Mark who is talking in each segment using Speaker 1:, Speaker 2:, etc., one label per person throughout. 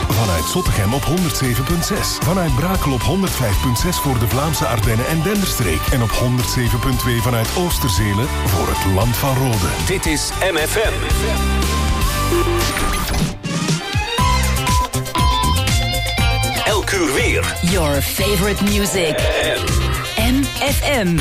Speaker 1: Vanuit Zottegem op 107.6. Vanuit Brakel op 105.6 voor de Vlaamse Ardennen en Denderstreek. En op 107.2 vanuit Oosterzelen voor het Land van Rode.
Speaker 2: Dit is MFM. Elk uur weer.
Speaker 3: Your favorite music. MFM.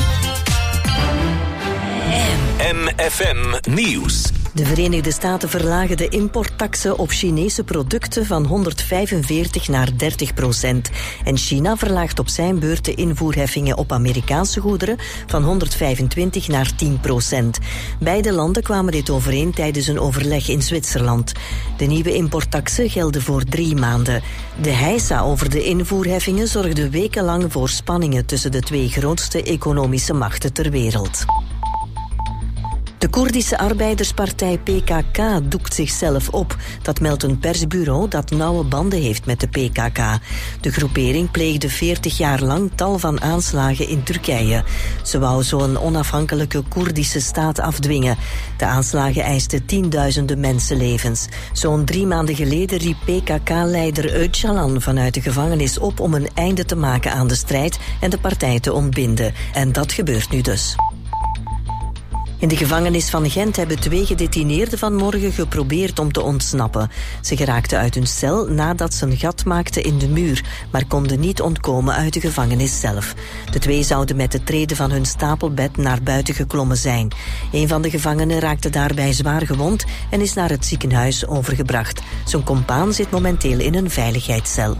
Speaker 2: MFM Nieuws.
Speaker 4: De Verenigde Staten verlagen de importtaxen op Chinese producten van 145 naar 30%. En China verlaagt op zijn beurt de invoerheffingen op Amerikaanse goederen van 125 naar 10%. Beide landen kwamen dit overeen tijdens een overleg in Zwitserland. De nieuwe importtaxen gelden voor 3 maanden. De heisa over de invoerheffingen zorgde wekenlang voor spanningen tussen de 2 grootste economische machten ter wereld. De Koerdische arbeiderspartij PKK doekt zichzelf op. Dat meldt een persbureau dat nauwe banden heeft met de PKK. De groepering pleegde 40 jaar lang tal van aanslagen in Turkije. Ze wou zo'n onafhankelijke Koerdische staat afdwingen. De aanslagen eisten tienduizenden mensenlevens. Zo'n 3 maanden geleden riep PKK-leider Öcalan vanuit de gevangenis op om een einde te maken aan de strijd en de partij te ontbinden. En dat gebeurt nu dus. In de gevangenis van Gent hebben 2 gedetineerden vanmorgen geprobeerd om te ontsnappen. Ze geraakten uit hun cel nadat ze een gat maakten in de muur, maar konden niet ontkomen uit de gevangenis zelf. De 2 zouden met de treden van hun stapelbed naar buiten geklommen zijn. Een van de gevangenen raakte daarbij zwaar gewond en is naar het ziekenhuis overgebracht. Zijn compaan zit momenteel in een veiligheidscel.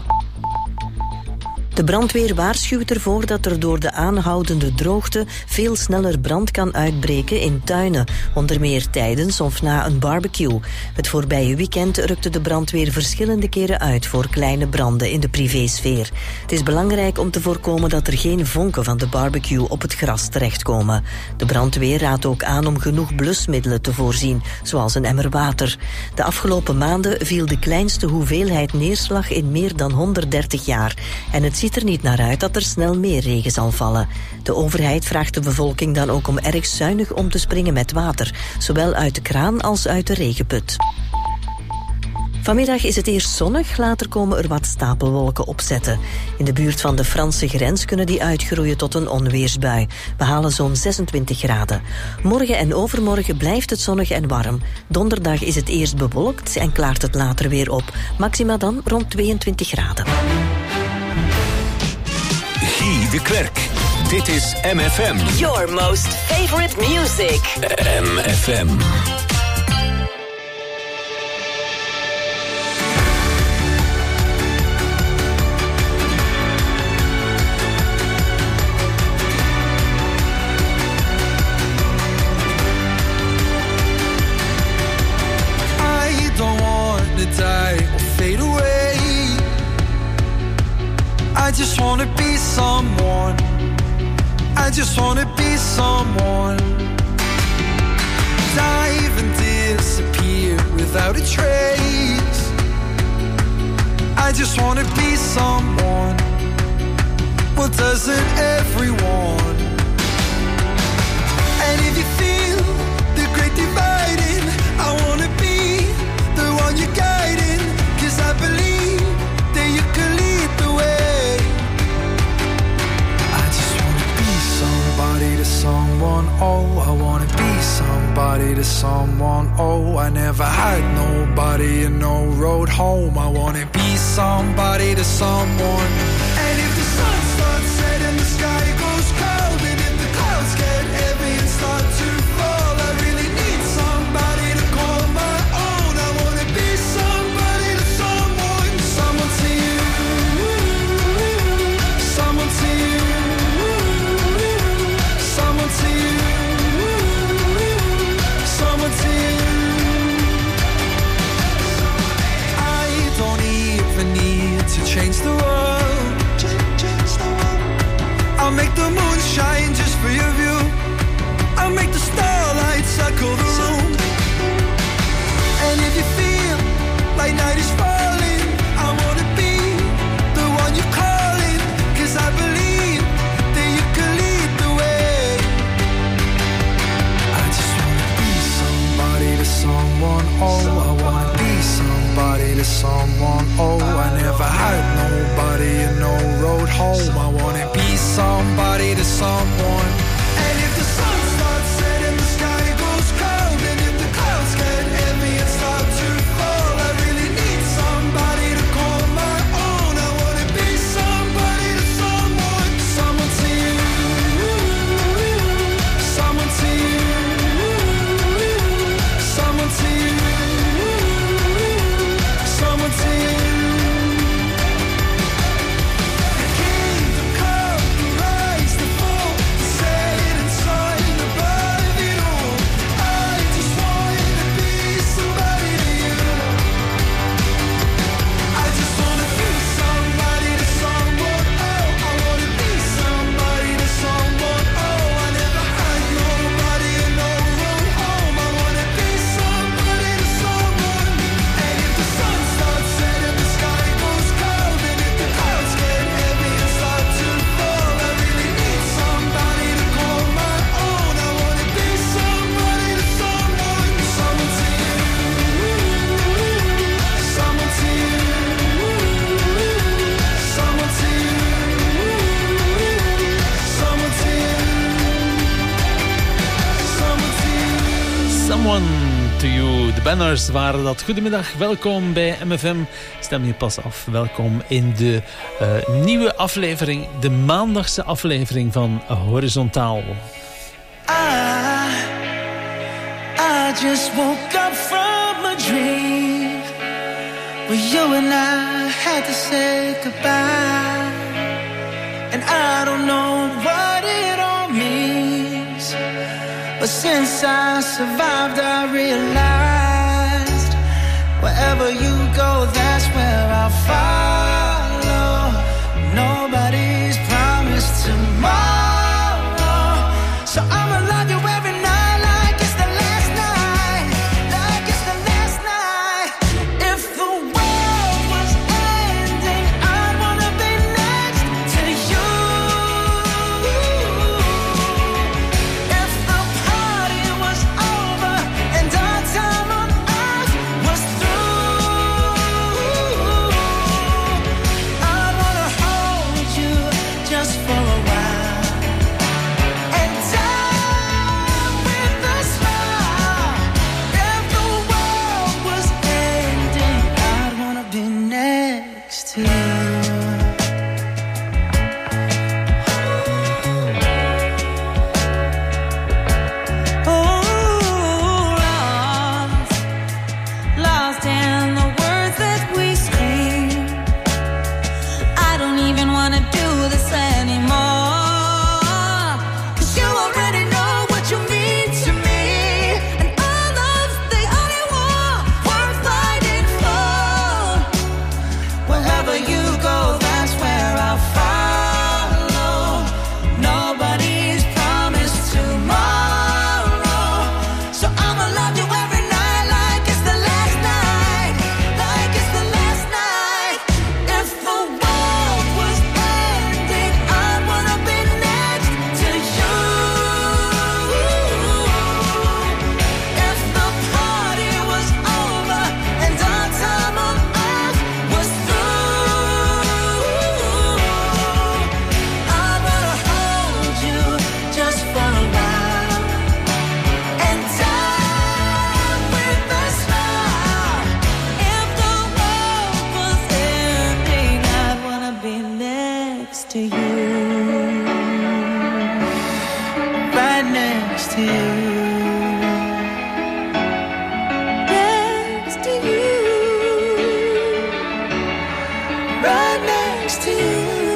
Speaker 4: De brandweer waarschuwt ervoor dat er door de aanhoudende droogte veel sneller brand kan uitbreken in tuinen, onder meer tijdens of na een barbecue. Het voorbije weekend rukte de brandweer verschillende keren uit voor kleine branden in de privésfeer. Het is belangrijk om te voorkomen dat er geen vonken van de barbecue op het gras terechtkomen. De brandweer raadt ook aan om genoeg blusmiddelen te voorzien, zoals een emmer water. De afgelopen maanden viel de kleinste hoeveelheid neerslag in meer dan 130 jaar en het ziet er niet naar uit dat er snel meer regen zal vallen. De overheid vraagt de bevolking dan ook om erg zuinig om te springen met water, zowel uit de kraan als uit de regenput. Vanmiddag is het eerst zonnig, later komen er wat stapelwolken opzetten. In de buurt van de Franse grens kunnen die uitgroeien tot een onweersbui. We halen zo'n 26 graden. Morgen en overmorgen blijft het zonnig en warm. Donderdag is het eerst bewolkt en klaart het later weer op. Maxima dan rond 22 graden.
Speaker 2: Guy de Klerk. Dit is MFM.
Speaker 3: Your most favorite music.
Speaker 2: MFM.
Speaker 5: I don't want to die or fade away. I just wanna be someone. I just wanna be someone. Dive and disappear without a trace. I just wanna be someone. Well, doesn't everyone? And if you feel the great dividing, I wanna be the one you're guiding. 'Cause I believe that you can lead the way. Somebody to someone, oh, I wanna be somebody to someone, oh, I never had nobody and no road home. I wanna be somebody to someone. And if the sun starts setting and the sky goes cold, and if the clouds get heavy and start to fall, I really need somebody to call my own. I wanna be somebody to someone, someone to you, someone to you. Someone to you, someone to you. I don't even need to change the world. I'll make the moon shine just for your view. I'll make the starlight circle the room. And if you feel like night is falling, I wanna be the one you're calling. 'Cause I believe that you can lead the way. To someone, oh, I wanna be somebody to someone. someone. Oh, I never had nobody and no road home. I wanna be somebody to someone. And if the sun starts setting, the sky goes cold, and if the clouds get heavy and start to fall, I really need somebody to call my own. I wanna be somebody to someone. Someone to you, someone to you, someone to you, someone to you. The kingdom come, the rise, the fall, the set inside, above it all. I just wanna be somebody to you. I just wanna be somebody to someone. Oh, I wanna be somebody to someone. Oh, I never had nobody and no road home. I wanna be somebody to someone. And if the sun starts setting, the sky goes cold, and if the clouds get heavy and start to fall, I really need somebody to call my own. I wanna be somebody to someone. Someone to you, someone to you, someone to you, someone to you, someone to you.
Speaker 6: Someone to You. De Banners waren dat. Goedemiddag, welkom bij MFM. Stem je pas af. Welkom in de nieuwe aflevering, de maandagse aflevering van Horizontaal.
Speaker 7: I just woke up from a dream where you and I had to say goodbye, and I don't know what it all means, but since I survived I realized wherever you go, that's where I'll follow. Nobody's promised tomorrow, so I'ma love you every night like it's the last night, like it's the last night. If the world was ending, I'd wanna be next to you. If the party was over and our time on earth was through, I'd wanna hold you just for a while and die with a smile. If the world was ending, I'd wanna be next to you. Lost in the words that we scream. I don't even wanna do this anymore, 'cause you already know what you mean to me, and all love's the only war worth fighting for. Wherever you go, that's where I'll follow. Nobody's promised tomorrow, so I'ma love you every night like it's the last night, like it's the last night. If the world was ending, I'd wanna be next to you. If the party was over and our time on earth was through, I'd wanna hold you just for a while and die with a smile. If the world was ending, I'd wanna be next to you, right next to you, next to you, right next to you.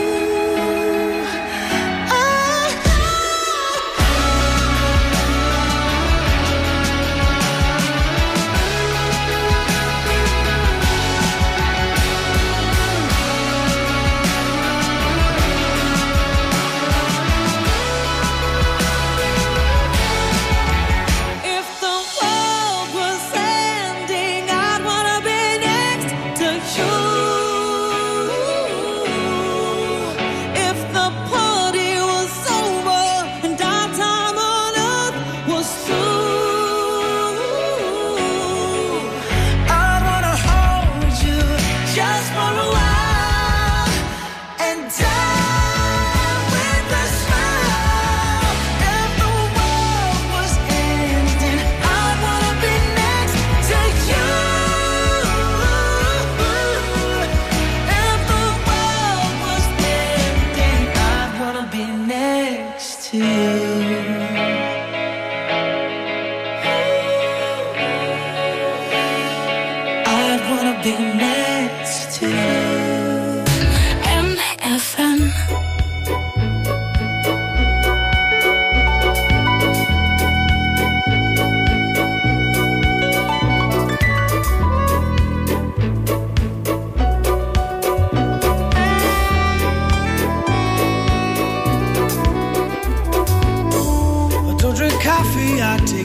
Speaker 7: If the world was ending, I'd wanna be next to you. If the party was over and our time on earth was through, I'd wanna hold you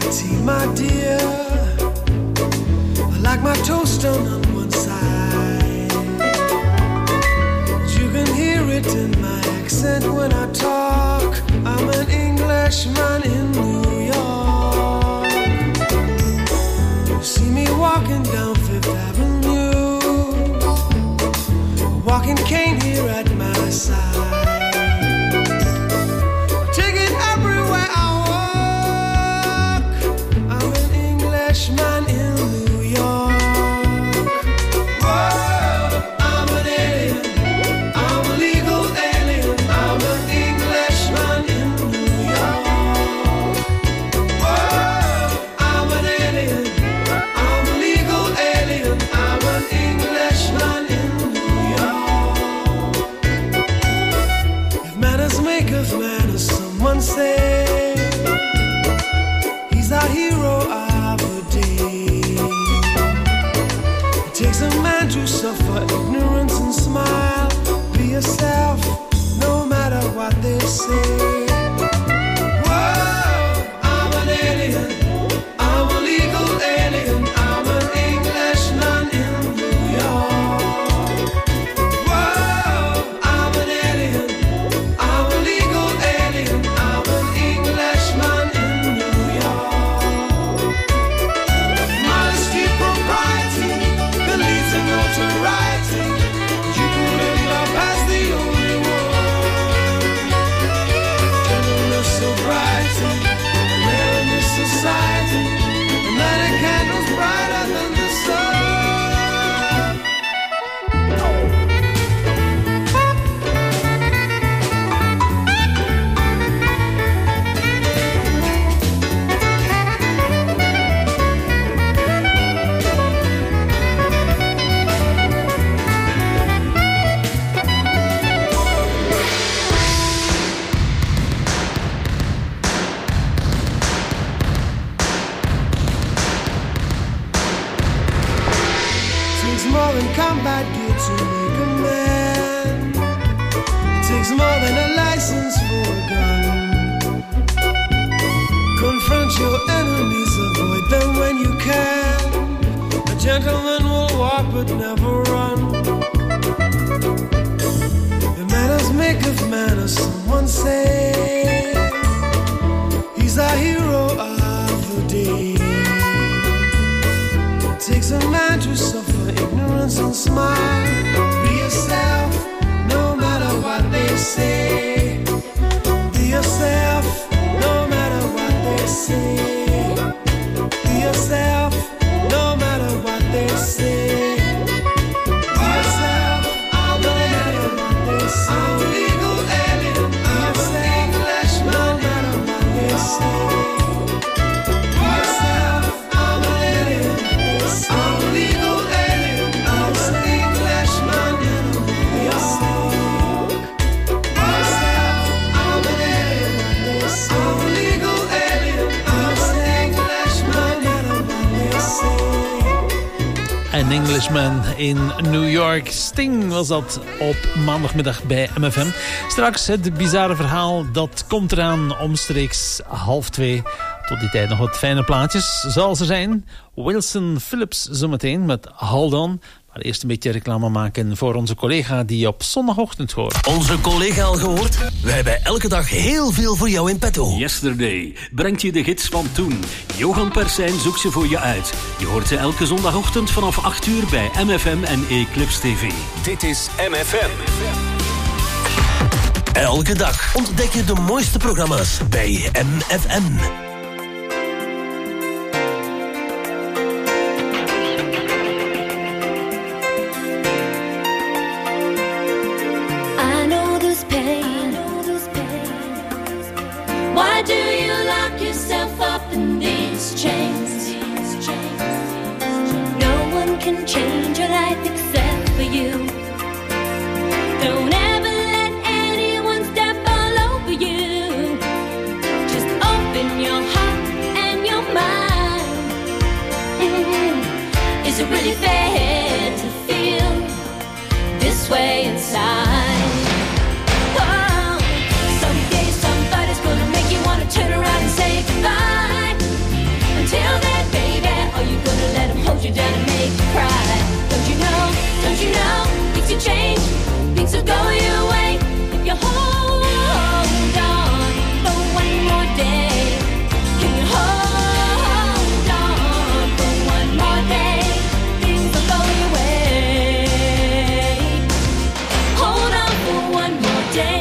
Speaker 5: tea, my dear. I like my toast on one side. You can hear it in my accent when I talk. I'm an Englishman in New York. You see me walking down Fifth Avenue, a walking cane here at my side. Take it everywhere I walk. I'm an Englishman in New York. Whoa, I'm an alien. I'm a legal alien. I'm an Englishman in New York. Whoa, I'm an alien. I'm a legal alien. I'm an Englishman in New York. If manners make of manners, someone say he's our hero of the day. It takes a man to suffer ignorance and smile. Be yourself, no matter what they say. Whoa, I'm an alien. I'm a legal alien. I'm an Englishman in New York. Whoa, I'm an alien. I'm a legal alien. I'm an Englishman in New York. Modesty, propriety, the leads and notoriety. You could end up as the only one. Gentleness, sobriety, rare in this society. And light a candle's brighter than the sun. Takes more than combat gear to make a man. It takes more than a license for a gun. Confront your enemies, avoid them when you can. A gentleman will walk but never run. The manners make of manners, someone say. He's our hero of the day. It takes a man to suffer ignorance and smile. Be yourself, no matter what they say. Be yourself, no matter what they say. Be yourself, no matter what they say. Be yourself, I'm an alien. I'm a legal alien. I'm an Englishman, no matter what they say. Be yourself, I'm an alien. I'm a legal alien. I'm an Englishman in New York. Be yourself, I'm an alien. I'm a legal alien. I'm an Englishman, no matter what they say.
Speaker 6: An Englishman in New York. Sting was dat op maandagmiddag bij MFM. Straks het bizarre verhaal, dat komt eraan omstreeks 1:30. Tot die tijd nog wat fijne plaatjes, zoals er zijn. Wilson Phillips zometeen met Hold On. Maar eerst een beetje reclame maken voor onze collega die op zondagochtend hoort.
Speaker 8: Onze collega al gehoord? We hebben elke dag heel veel voor jou in petto.
Speaker 2: Yesterday brengt je de gids van toen. Johan Persijn zoekt ze voor je uit. Je hoort ze elke zondagochtend vanaf 8 uur bij MFM en Eclipse TV.
Speaker 9: Dit is MFM.
Speaker 8: Elke dag ontdek je de mooiste programma's bij MFM.
Speaker 10: Why do you lock yourself up in these chains? No one can change your life except for you. Don't ever let anyone step all over you. Just open your heart and your mind. Is it really fair to feel this way inside? Turn around and say goodbye. things will change, things will go your way if you hold on for one more day. Can you hold on for one more day? Things will go your way. Hold on for one more day.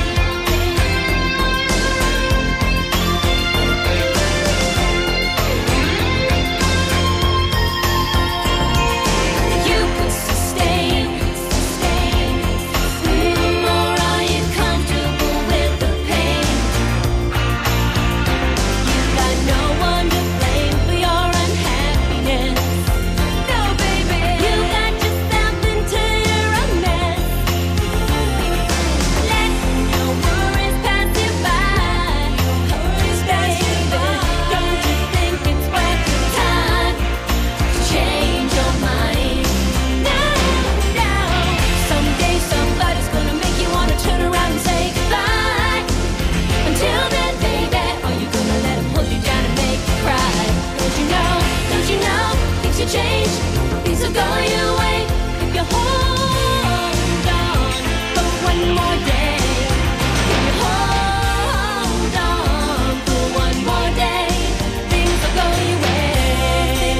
Speaker 10: Change, things will go your way if you hold on for one more day. If you hold on for one more day, things will go your way.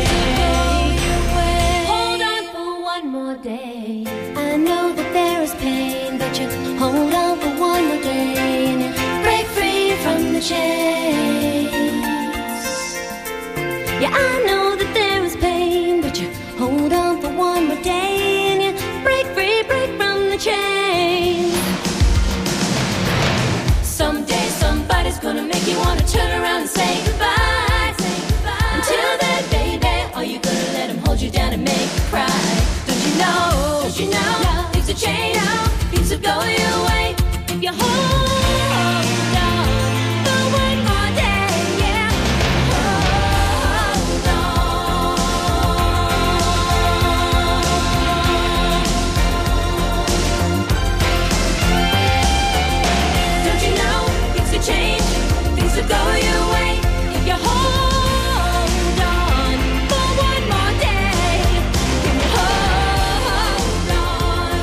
Speaker 10: Hold on for one more day. I know that there is pain, but you hold on for one more day and you break free from the chains. Yeah, I know that there is pain, but you hold on for one more day and you break free, break from the chain. Someday somebody's gonna make you wanna turn around and say goodbye. Until then, baby, are you gonna let him hold you down and make you cry? Don't you know, things will change, things will go your way if you hold on for one more day, yeah. Hold on. Don't you know things will change, things will go your way if you hold on for one more day. Can you hold on?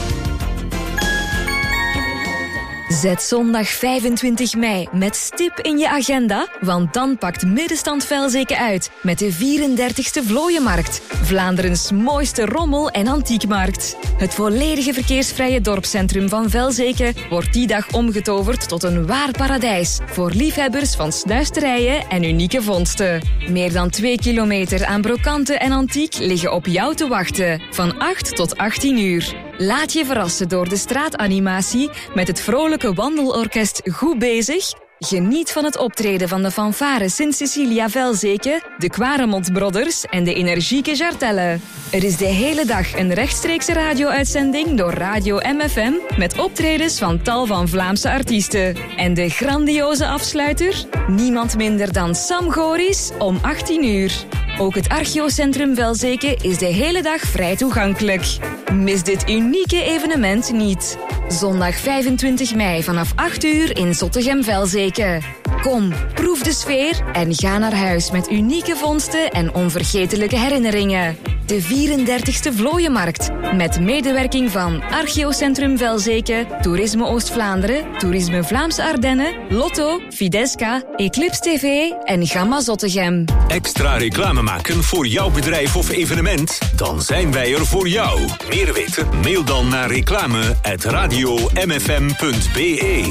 Speaker 9: Zet zondag 25 mei met stip in je agenda, want dan pakt Middenstand Velzeke uit met de 34e Vlooienmarkt. Vlaanderens mooiste rommel- en antiekmarkt. Het volledige verkeersvrije dorpscentrum van Velzeke wordt die dag omgetoverd tot een waar paradijs voor liefhebbers van snuisterijen en unieke vondsten. Meer dan 2 kilometer aan brokanten en antiek liggen op jou te wachten, van 8 tot 18 uur. Laat je verrassen door de straatanimatie met het vrolijke wandelorkest Goed Bezig. Geniet van het optreden van de fanfare Sint-Cecilia Velzeke, de Quaremont Brothers en de energieke Jartelle. Er is de hele dag een rechtstreekse radio-uitzending door Radio MFM met optredens van tal van Vlaamse artiesten. En de grandioze afsluiter? Niemand minder dan Sam Goris om 18 uur. Ook het Archeocentrum Velzeke is de hele dag vrij toegankelijk. Mis dit unieke evenement niet. Zondag 25 mei vanaf 8 uur in Zottegem-Velzeke. Kom, proef de sfeer en ga naar huis met unieke vondsten en onvergetelijke herinneringen. De 34e Vlooienmarkt, met medewerking van Archeocentrum Velzeke, Toerisme Oost-Vlaanderen, Toerisme Vlaamse Ardennen, Lotto, Fidesca, Eclipse TV en Gamma Zottegem.
Speaker 11: Extra reclame maken voor jouw bedrijf of evenement? Dan zijn wij er voor jou. Meer weten? Mail dan naar reclame@radiomfm.be.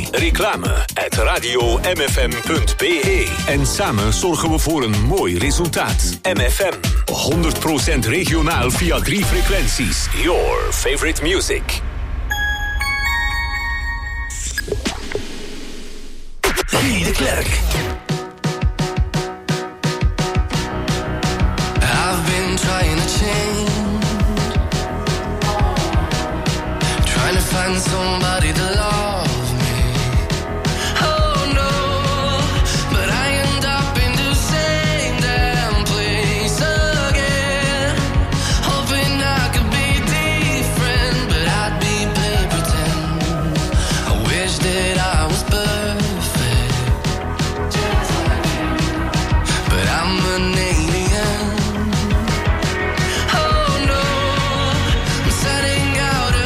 Speaker 11: Reclame@radiomfm.be. En samen zorgen we voor een mooi resultaat. MFM, 100% regionaal via 3 frequenties. Your favorite music.
Speaker 8: Guy de Klerk.
Speaker 12: I've been trying to change, trying to find somebody to love me. Oh no, but I end up in the same damn place again, hoping I could be different, but I'd be paid pretend. I wish that I was perfect, but I'm an alien. Oh no, I'm setting out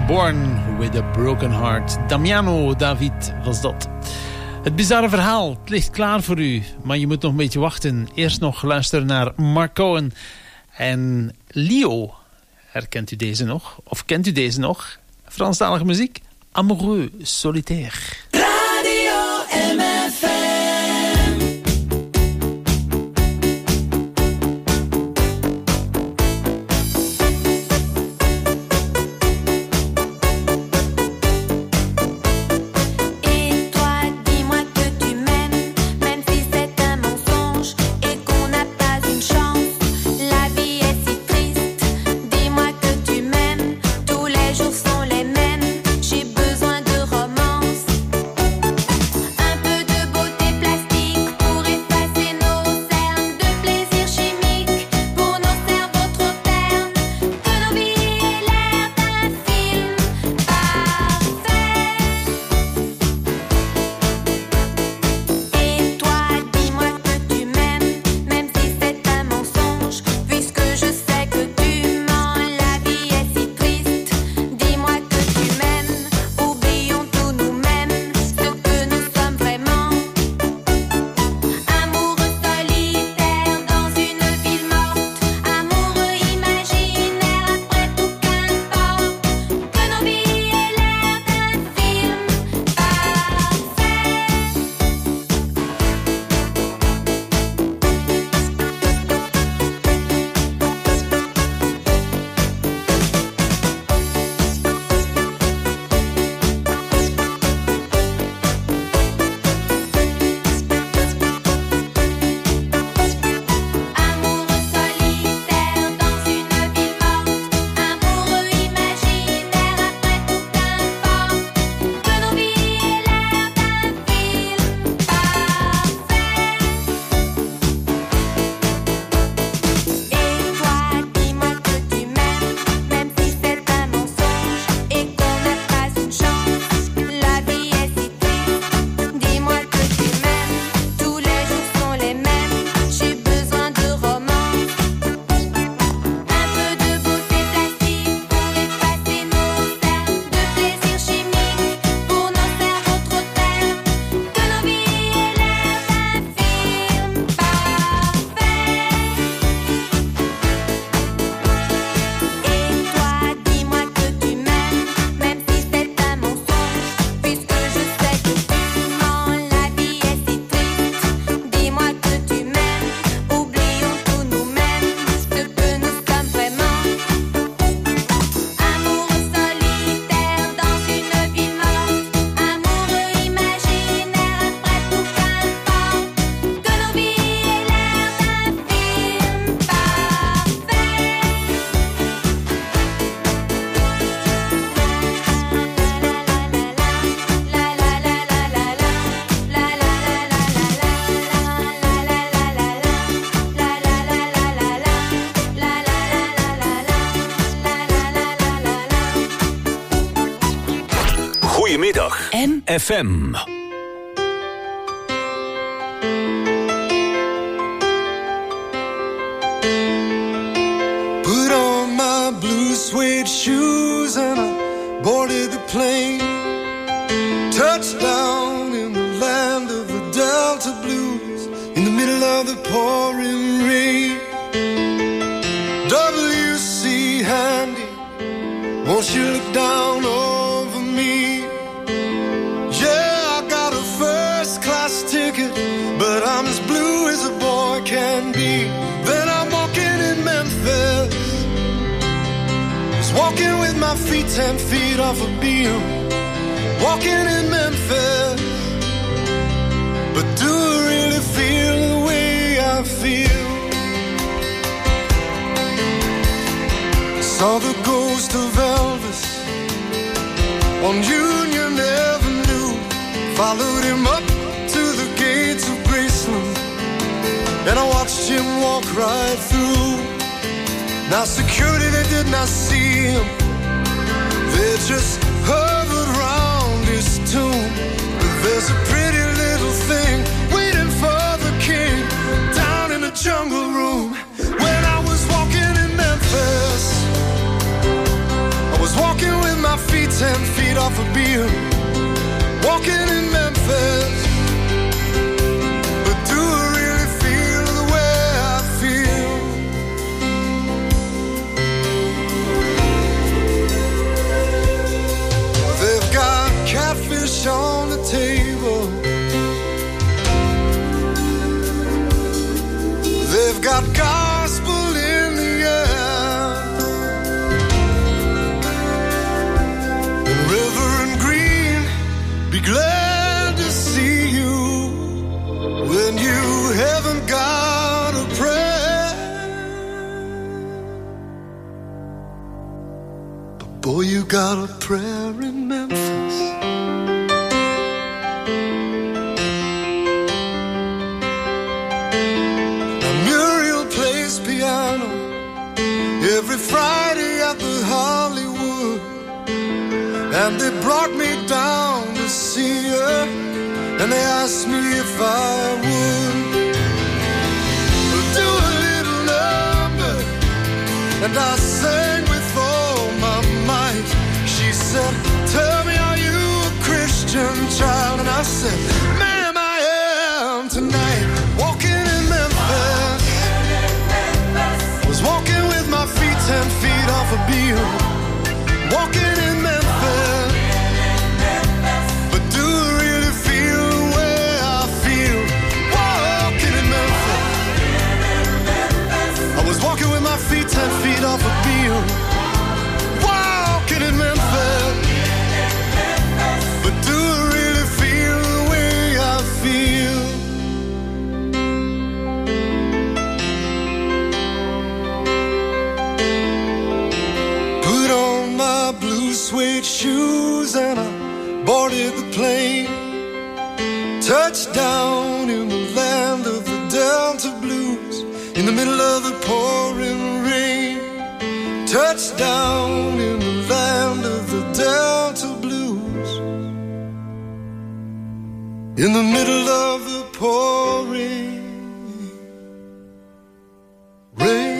Speaker 6: Born with a Broken Heart. Damiano David was dat. Het bizarre verhaal, het ligt klaar voor u, maar je moet nog een beetje wachten. Eerst nog luisteren naar Mark Cohen en Leo. Herkent u deze nog? Of kent u deze nog? Franstalige muziek? Amoureux solitaire.
Speaker 7: Radio MFM.
Speaker 11: FM.
Speaker 5: Put on my blue suede shoes and I boarded the plane. Touched down in the land of the Delta Blues in the middle of the pouring rain. W.C. Handy, won't you look down over me? Yeah, I got a first class ticket, but I'm as blue as a boy can be. Then I'm walking in Memphis, just walking with my feet 10 feet off a beam. Walking in Memphis, but do I really feel the way I feel? Saw the ghost of Elvis on Union Avenue. Followed him up to the gates of Graceland, and I watched him walk right through. Now security, they did not see him, they just hovered round his tomb. But there's a pretty little thing waiting for the king down in the jungle room. When I was walking in Memphis, I was walking with my feet
Speaker 13: be glad to see you when you haven't got a prayer. But boy, you got a prayer in Memphis. Muriel plays piano every Friday at the Hollywood, and they brought me down to see her, and they asked me if I would do a little number, and I sang with all my might. She said, tell me, are you a Christian child? And I said, ma'am, I am tonight. Walking in Memphis, was walking with my feet 10 feet off a beam. Walking in Memphis, but do I really feel the way I feel? Walking in Memphis, I was walking with my feet 10 feet off a beam. Walking in Memphis, but do I really feel the way I feel? Put on my blue suede shoes and I boarded the plane. Touched down in the land of the Delta Blues, in the middle of the pouring rain. Touched down in the land of the Delta Blues, in the middle of the pouring rain.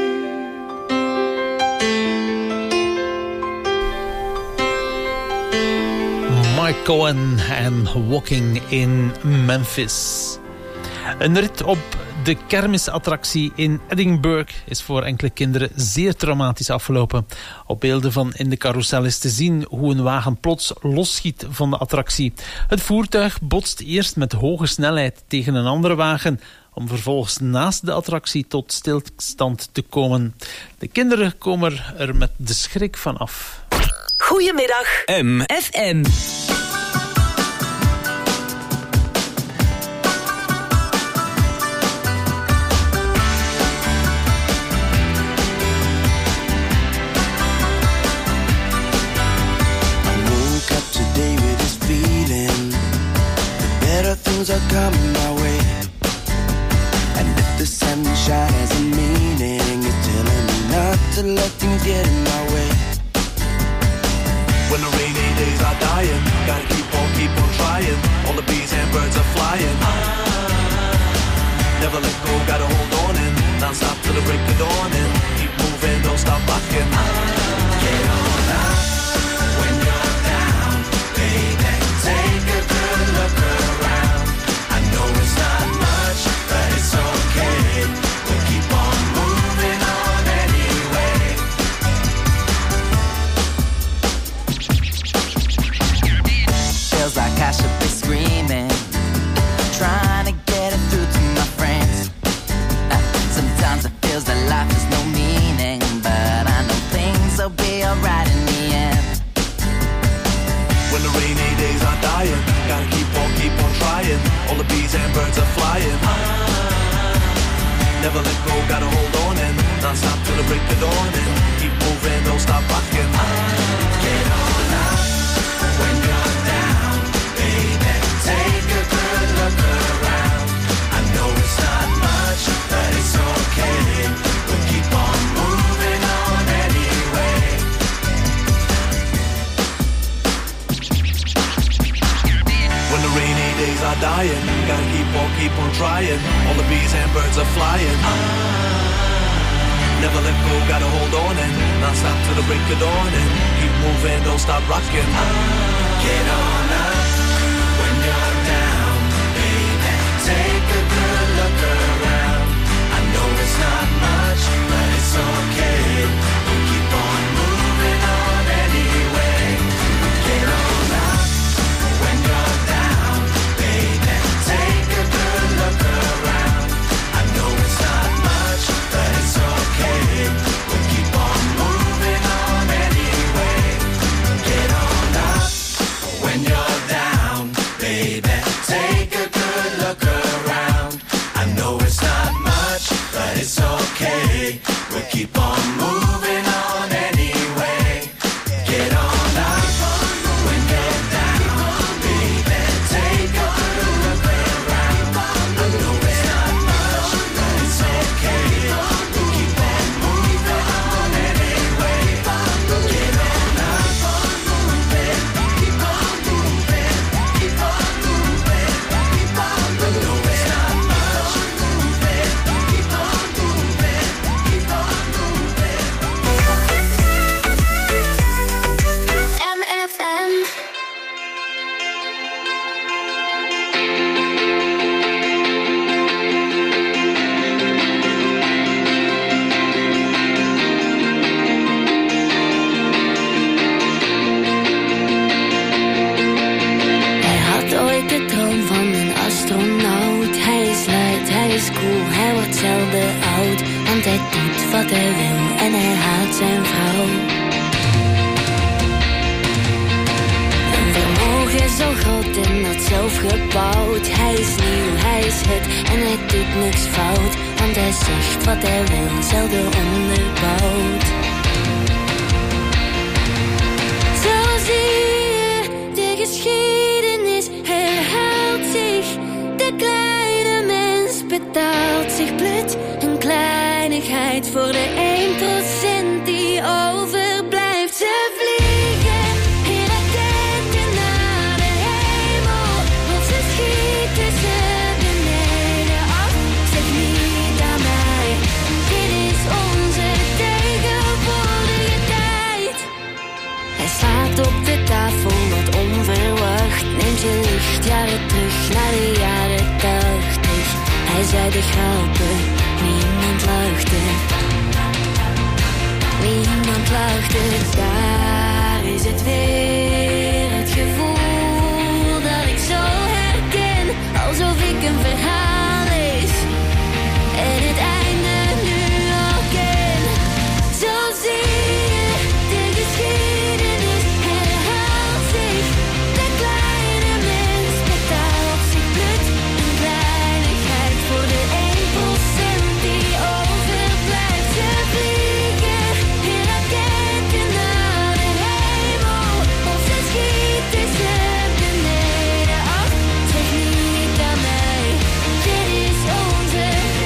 Speaker 6: Mike Cohen en Walking in Memphis. Een rit op de kermisattractie in Edinburgh is voor enkele kinderen zeer traumatisch afgelopen. Op beelden van in de carousel is te zien hoe een wagen plots losschiet van de attractie. Het voertuig botst eerst met hoge snelheid tegen een andere wagen, om vervolgens naast de attractie tot stilstand te komen. De kinderen komen er met de schrik van af.
Speaker 3: Goedemiddag, MFM.
Speaker 14: Things are coming my way, and if the sunshine has a meaning, it's telling me not to let things get in my way.
Speaker 15: When the rainy days are dying, gotta keep on trying. All the bees and birds are flying. Never let go, gotta hold on and non-stop till the break of dawn and keep moving, don't stop rocking. Get on up when you're down, baby. Take a good look around. It's not much, but it's okay. We'll keep on moving on anyway.
Speaker 16: Feels like I should be screaming, trying to get it through to my friends. Sometimes it feels that life has no meaning, but I know things will be alright in the end.
Speaker 15: When the rainy days are dying, gotta keep on trying. All the bees and birds are flying. Never let go, gotta hold on and non-stop till the break of dawn and keep moving, don't stop rocking. Get on up when you're down, baby. Take a good look around. I know it's not much, but it's okay. We'll keep on moving on anyway. When the rainy days are dying, gotta keep on trying. All the bees and birds are flying. Never let go, gotta hold on and non-stop till the break of dawn and keep moving, don't stop rocking. Get on up when you're down, baby. Take a good look around. I know it's not much, but it's okay. We'll keep on moving on anyway. Get on up when you're down, baby. Take a good look around. I know it's not much, but it's okay. We'll keep on moving on anyway. Get on up when you're
Speaker 10: wat hij wil en hij haat zijn vrouw. Een vermogen zo groot en dat zelf gebouwd. Hij is nieuw, hij is het en hij doet niks fout. Want hij zegt wat hij wil, zelden onderbouwd. Zo zie je, de geschiedenis herhaalt zich. De kleine mens betaalt zich blut. Een kleinigheid voor de 1% die overblijft. Ze vliegen in raketten naar de hemel. Of ze schieten ze beneden af. Zeg niet aan mij, dit is onze tegenwoordige tijd. Hij slaat op de tafel wat onverwacht. Neemt je lichtjaren terug naar de jaren 80. Hij zei de grappen, niemand lachte. Niemand lachte. Daar is het weer, het gevoel dat ik zo herken. Alsof ik een verhaal lees en het einde nu al ken. Zo zie je, de geschiedenis herhaalt zich. De kleine mens betaalt zich blut. Een kleinigheid voor de 1% die overblijft. Ze vliegen in raketten naar de hemel. Of ze schieten ze beneden af. Zeg niet aan mij, dit is onze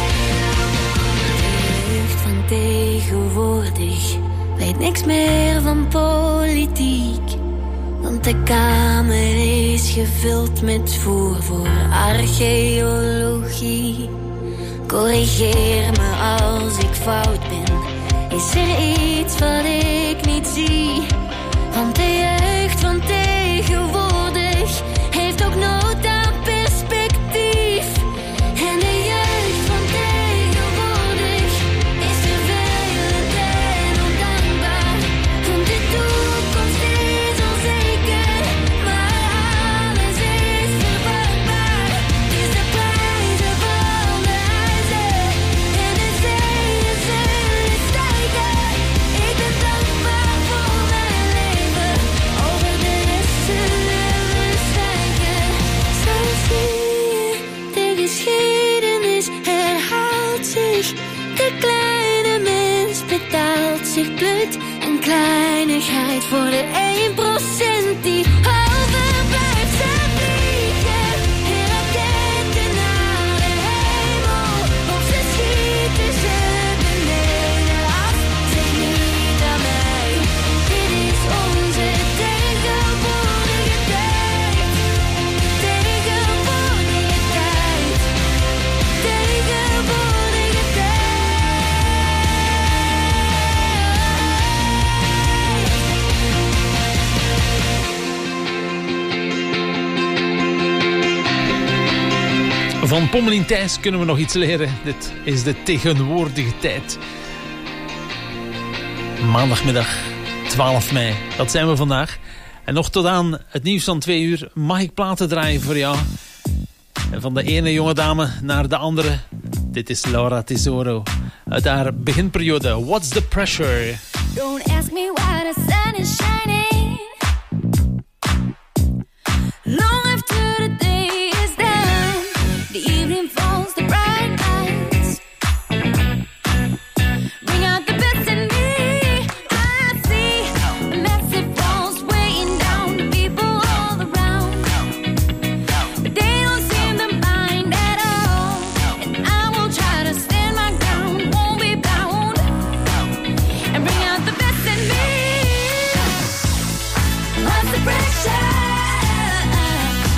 Speaker 10: de jeugd van tegenwoordig weet niks meer van politiek. Want de kamer is gevuld met voer voor archeologie. Corrigeer me als ik fout ben. Is er iets wat ik niet zie? Want de jeugd van tegenwoordig heeft ook nood aan perspectief. En de jeugd van tegenwoordig is vervelend en ondankbaar. Want de toekomst is onzeker, maar alles is verwachbaar. Dus de prijzen van de huizen en de zeeën zullen stijgen. Ik ben dankbaar voor mijn leven, over de rest zullen we zwijgen. Zo zie je, de geschiedenis herhaalt zich. De kleine mens betaalt zich blut. Een kleinigheid voor de 1% die overblijft. Ze vliegen in raketten naar de hemel. Of ze schieten ze beneden af. Zeg niet aan mij, dit is onze tegenwoordige tijd. Tegenwoordige tijd. Tegenwoordige tijd.
Speaker 6: Van Pommelien Thijs kunnen we nog iets leren. Dit is de tegenwoordige tijd. Maandagmiddag 12 mei. Dat zijn we vandaag. En nog tot aan het nieuws van 2 uur mag ik platen draaien voor jou. En van de ene jonge dame naar de andere. Dit is Laura Tesoro. Uit haar beginperiode. What's the pressure?
Speaker 10: Don't ask me why the sun is shining long after the day is done. The evening falls, the bright lights bring out the best in me. I see massive walls weighing down the people all around, but they don't seem to mind at all. And I will try to stand my ground, won't be bound, and bring out the best in me. What's the pressure?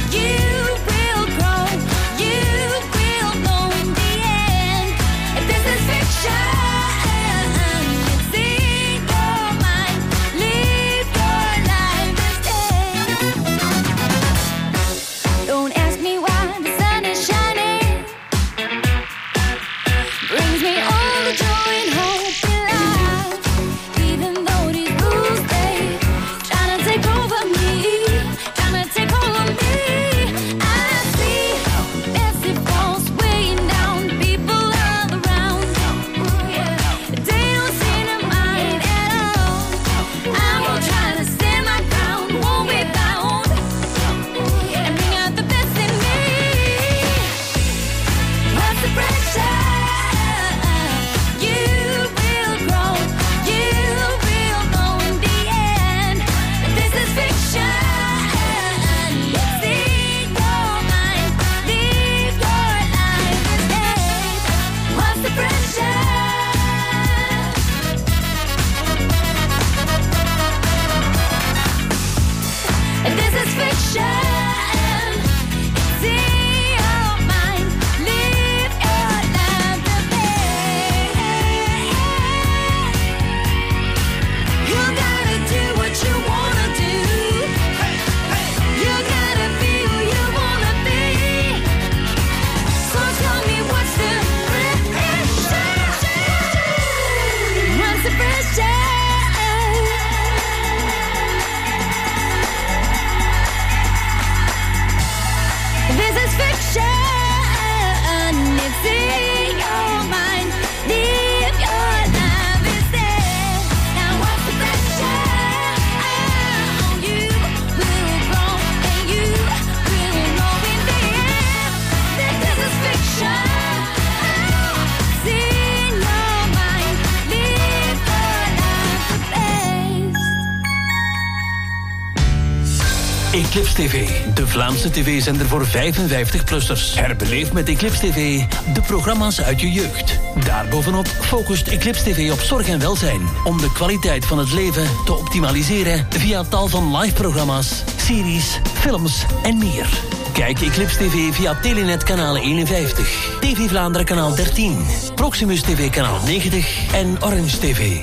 Speaker 2: Eclipse TV, de Vlaamse tv-zender voor 55-plussers. Herbeleef met Eclipse TV de programma's uit je jeugd. Daarbovenop focust Eclipse TV op zorg en welzijn, om de kwaliteit van het leven te optimaliseren via tal van live-programma's, series, films en meer. Kijk Eclipse TV via Telenet kanaal 51, TV Vlaanderen kanaal 13, Proximus TV kanaal 90 en Orange TV.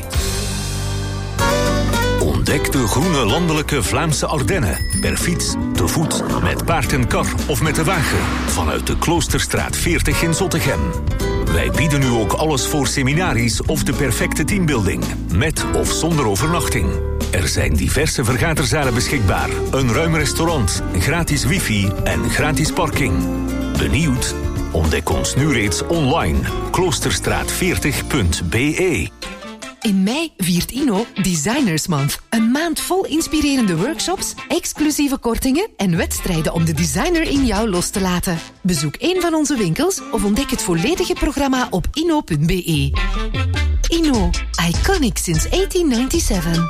Speaker 11: Ontdek de groene landelijke Vlaamse Ardennen. Per fiets, te voet, met paard en kar of met de wagen. Vanuit de Kloosterstraat 40 in Zottegem. Wij bieden nu ook alles voor seminaries of de perfecte teambuilding. Met of zonder overnachting. Er zijn diverse vergaderzalen beschikbaar. Een ruim restaurant, gratis wifi en gratis parking. Benieuwd? Ontdek ons nu reeds online. Kloosterstraat40.be.
Speaker 17: In mei viert Inno Designers Month. Een maand vol inspirerende workshops, exclusieve kortingen en wedstrijden om de designer in jou los te laten. Bezoek een van onze winkels of ontdek het volledige programma op inno.be. Inno, iconic since 1897.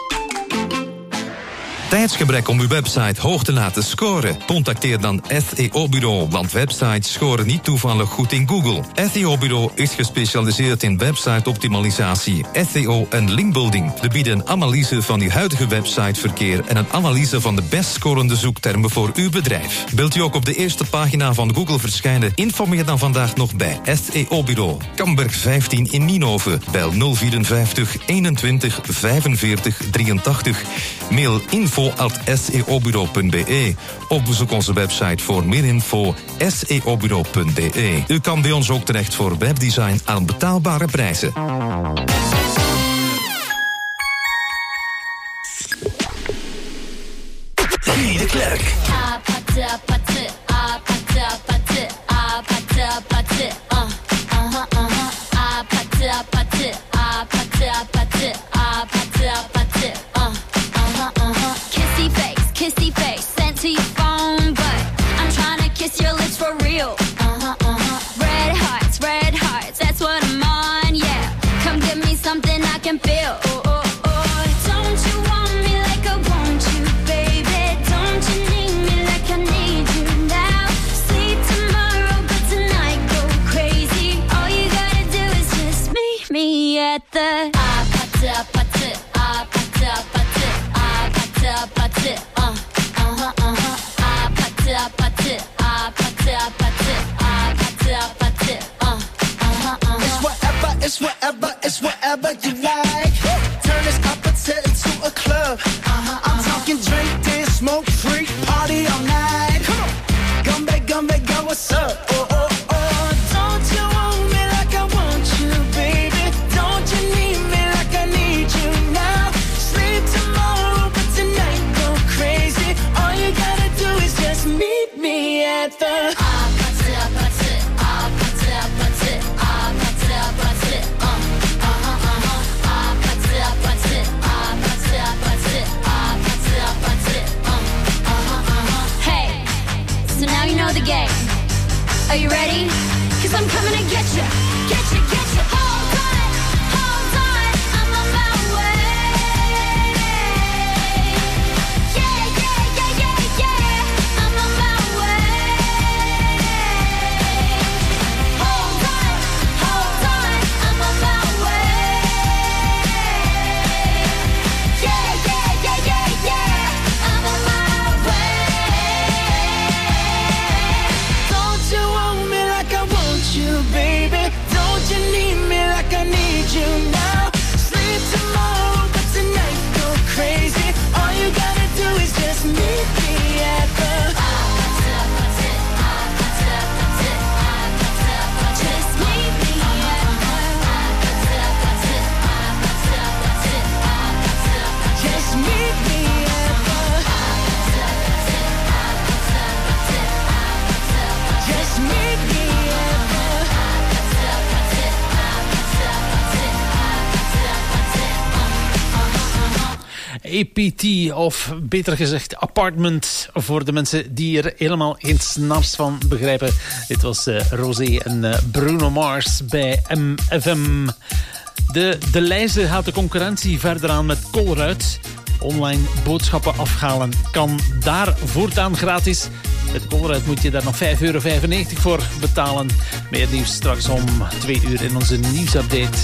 Speaker 18: Tijdsgebrek om uw website hoog te laten scoren? Contacteer dan SEO Bureau, want websites scoren niet toevallig goed in Google. SEO Bureau is gespecialiseerd in website-optimalisatie, SEO en linkbuilding. We bieden een analyse van uw huidige websiteverkeer en een analyse van de best scorende zoektermen voor uw bedrijf. Wilt u ook op de eerste pagina van Google verschijnen? Informeer dan vandaag nog bij SEO Bureau. Kamberg 15 in Nienhoven. Bel 054 21 45 83. Mail info@seobureau.be of bezoek onze website voor meer info seobureau.be. U kan bij ons ook terecht voor webdesign aan betaalbare prijzen.
Speaker 11: Guy de Klerk.
Speaker 10: Kissy face sent to your phone, but I'm trying to kiss your lips for real. Red hearts, that's what I'm on, yeah. Come give me something I can feel. Don't you want me like I want you, baby? Don't you need me like I need you now? Sleep tomorrow, but tonight go crazy. All you gotta do is just meet me at the
Speaker 7: It's whatever you like. Turn this opposite into a club. I'm talking drink, dance, smoke, freak, party all night. Come back, go, what's up? Don't you want me like I want you, baby? Don't you need me like I need you now? Sleep tomorrow, but tonight go crazy. All you gotta do is just meet me at the
Speaker 10: the game. Are you ready? 'Cause I'm coming to get you. Get you. Hold on, I'm on my way. Yeah, I'm on my way. Hold on, I'm on my way. Yeah, I'm on my way. Baby, don't you need me like I need you now? Sleep tomorrow, but tonight go crazy. All you gotta do is just meet me at the just meet me at just meet me at just meet me.
Speaker 6: APT, of beter gezegd Apartment, voor de mensen die er helemaal geen snars van begrijpen. Dit was Rosé en Bruno Mars bij MFM. De lijzen gaat de concurrentie verder aan met Colruyt. online boodschappen afhalen kan daar voortaan gratis. Met Colruyt moet je daar nog €5,95 voor betalen. Meer nieuws straks om 2 uur in onze nieuwsupdate.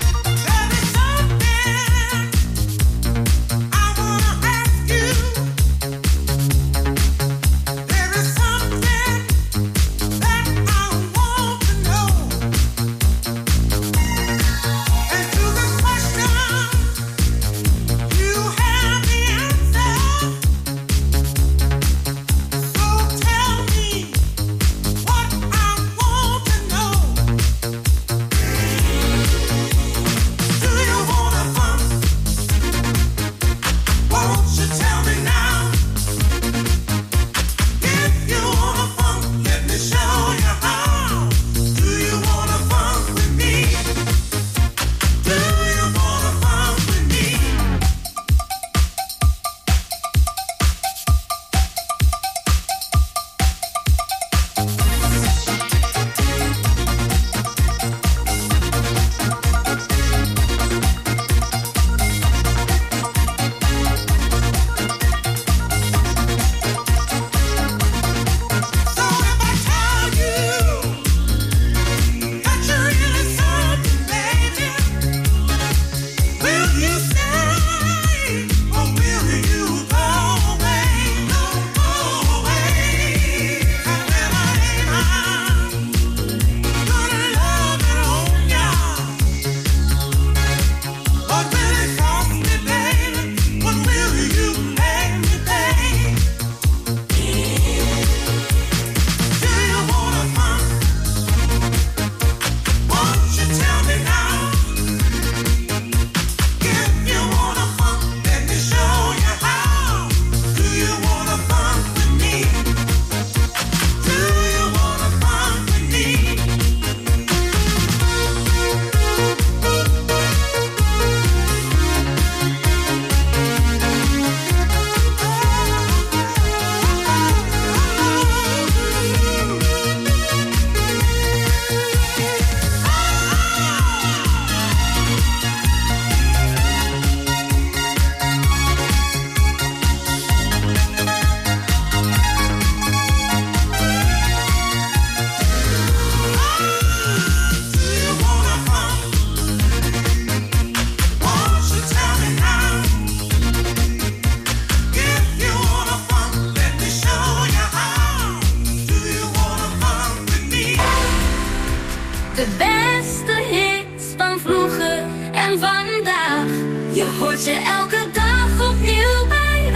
Speaker 10: De beste hits van vroeger en vandaag. Je hoort ze elke dag opnieuw bij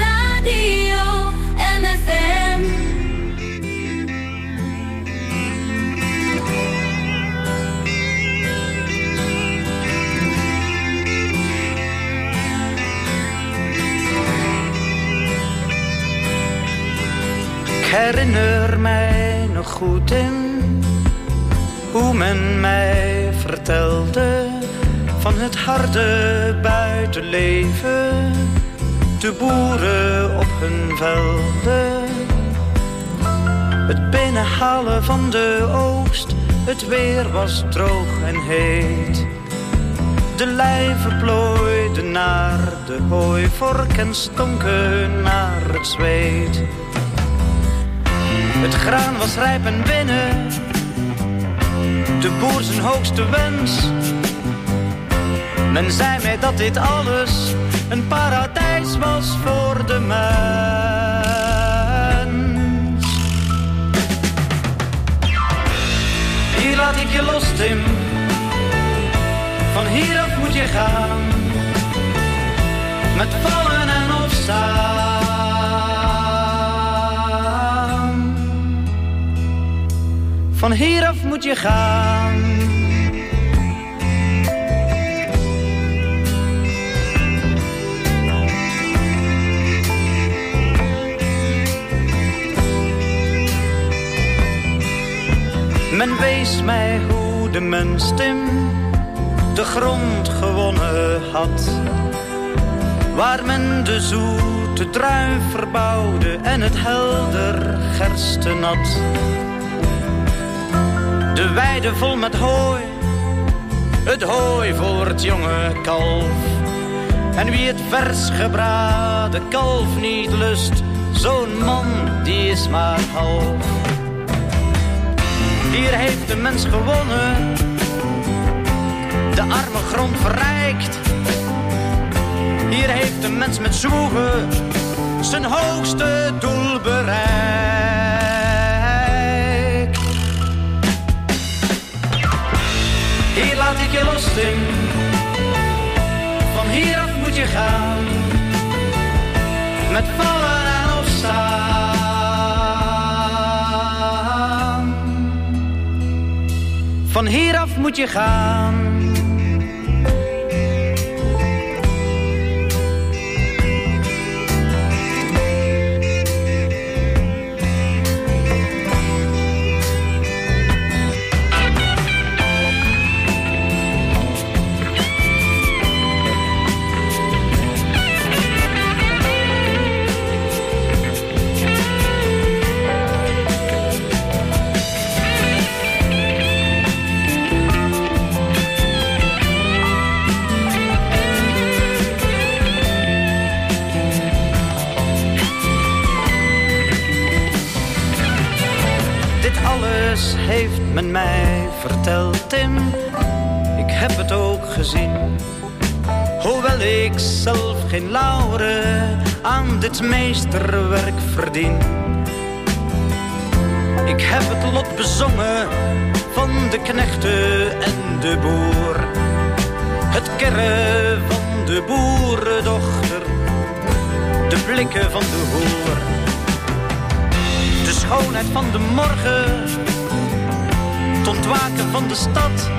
Speaker 10: Radio MFM.
Speaker 19: Ik herinner mij nog goed in hoe men mij vertelde van het harde buitenleven, de boeren op hun velden, het binnenhalen van de oogst, het weer was droog en heet. De lijven plooiden naar de hooivork en stonken naar het zweet. Het graan was rijp en binnen, de boer zijn hoogste wens. Men zei mij dat dit alles een paradijs was voor de mens. Hier laat ik je los, Tim. Van hieraf moet je gaan. Met vallen en opstaan. Van hieraf moet je gaan. Men wees mij hoe de mens, Tim, de grond gewonnen had. Waar men de zoete druif verbouwde en het helder gerstenat. De weide vol met hooi, het hooi voor het jonge kalf. En wie het vers gebraden kalf niet lust, zo'n man die is maar half. Hier heeft de mens gewonnen, de arme grond verrijkt. Hier heeft de mens met zwoegen zijn hoogste doel bereikt. Hier laat ik je los, Tim. Van hieraf moet je gaan, met vallen en opstaan. Van hieraf moet je gaan. Heeft men mij verteld, Tim, ik heb het ook gezien. Hoewel ik zelf geen lauren aan dit meesterwerk verdien. Ik heb het lot bezongen van de knechten en de boer. Het kerren van de boerendochter, de blikken van de hoer. De schoonheid van de morgen, het ontwaken van de stad.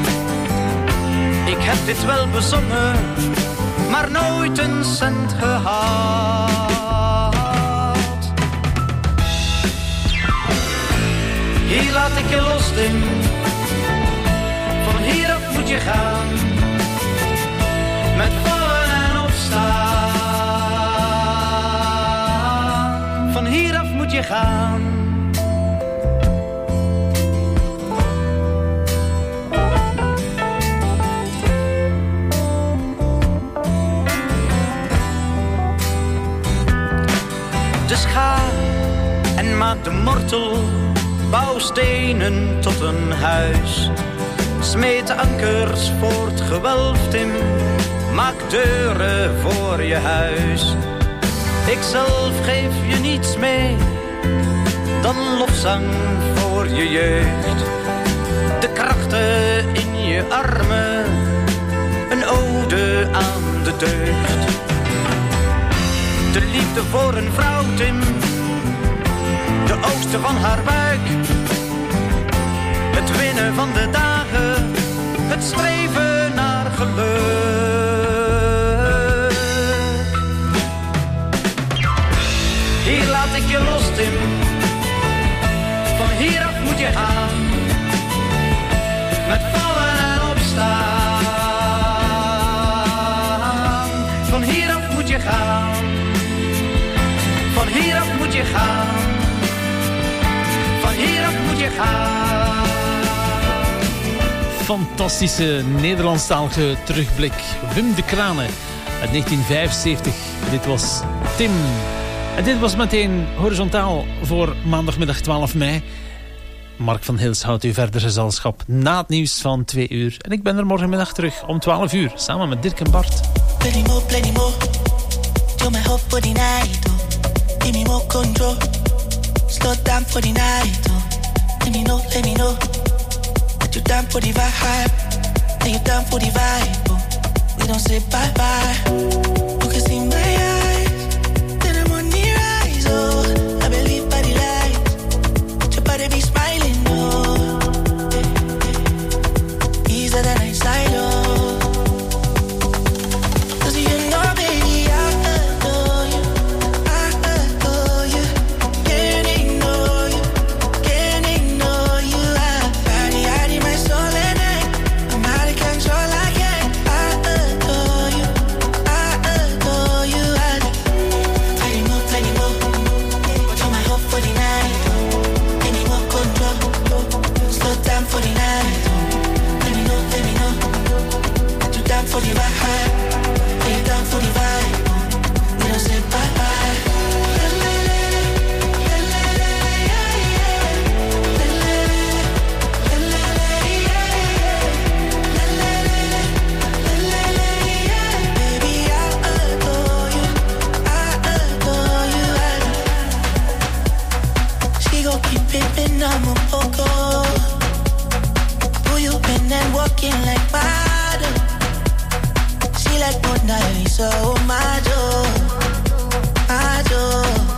Speaker 19: Ik heb dit wel bezongen, maar nooit een cent gehad. Hier laat ik je los, Tim. Van hieraf moet je gaan, met vallen en opstaan. Van hieraf moet je gaan. Dus ga en maak de mortel, bouw stenen tot een huis. Smeet ankers voor het gewelf, Tim, maak deuren voor je huis. Ik zelf geef je niets mee dan lofzang voor je jeugd. De krachten in je armen, een ode aan de deugd. De liefde voor een vrouw, Tim, de oogsten van haar buik. Het winnen van de dagen, het streven naar geluk. Hier laat ik je los, Tim. Van hieraf moet je gaan, met vallen en opstaan. Van hieraf moet je gaan. Van hieraf moet je gaan. Van hieraf moet je gaan.
Speaker 6: Fantastische Nederlandstalige terugblik. Wim de Kranen uit 1975. Dit was Tim. En dit was meteen horizontaal voor maandagmiddag 12 mei. Mark van Hils houdt u verder gezelschap na het nieuws van 2 uur. En ik ben er morgenmiddag terug om 12 uur. Samen met Dirk en Bart.
Speaker 20: Plenty more. You're my hope for the night. Give me more control. Slow down for the night. Let me know. That you down for the vibe. That you down for the vibe. We don't say bye bye. You can see my eyes. Then I'm on the rise. Oh, I believe by the light. Your body be smiling. Oh, easier than I sign. Oh. pippin', I'm a poco. Who you been and walking like Mado? She like Mona Lisa, oh Mado, Mado.